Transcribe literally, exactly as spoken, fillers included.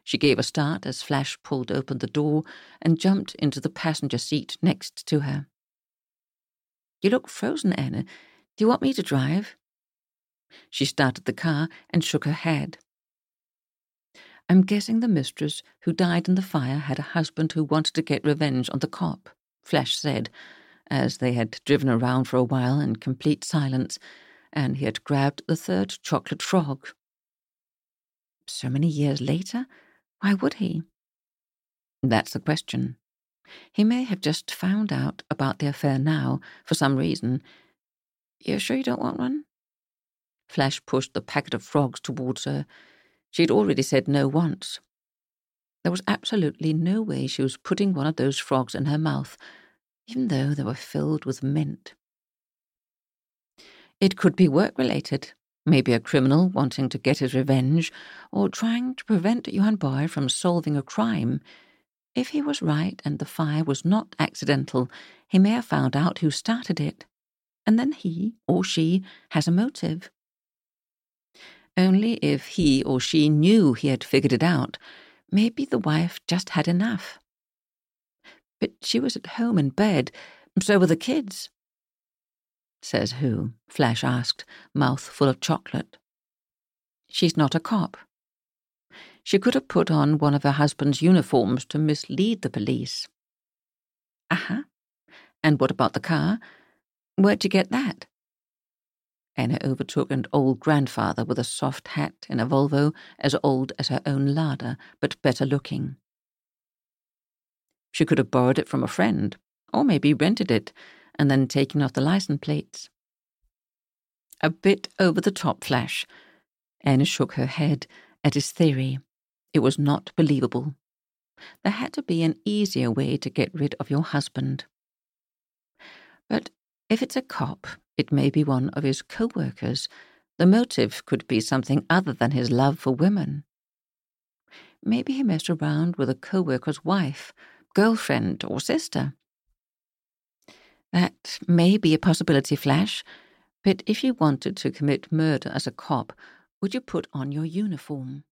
She gave a start as Flash pulled open the door and jumped into the passenger seat next to her. "You look frozen, Anna. Do you want me to drive?" She started the car and shook her head. "I'm guessing the mistress who died in the fire had a husband who wanted to get revenge on the cop," Flash said, as they had driven around for a while in complete silence, and he had grabbed the third chocolate frog. So many years later, why would he? That's the question. He may have just found out about the affair now, for some reason. "You're sure you don't want one?" Flash pushed the packet of frogs towards her. She had already said no once. There was absolutely no way she was putting one of those frogs in her mouth, even though they were filled with mint. It could be work-related. Maybe a criminal wanting to get his revenge, or trying to prevent Johan Boy from solving a crime. If he was right and the fire was not accidental, he may have found out who started it, and then he or she has a motive. Only if he or she knew he had figured it out, maybe the wife just had enough. But she was at home in bed, so were the kids. "Says who?" Flash asked, mouth full of chocolate. "She's not a cop. She could have put on one of her husband's uniforms to mislead the police." "Uh-huh. And what about the car? Where'd you get that?" Anna overtook an old grandfather with a soft hat in a Volvo as old as her own larder, but better looking. She could have borrowed it from a friend, or maybe rented it, and then taken off the license plates. A bit over the top, Flash. Anna shook her head at his theory. It was not believable. There had to be an easier way to get rid of your husband. But if it's a cop, it may be one of his co-workers. The motive could be something other than his love for women. Maybe he messed around with a co-worker's wife, girlfriend, or sister. That may be a possibility, Flash, but if you wanted to commit murder as a cop, would you put on your uniform?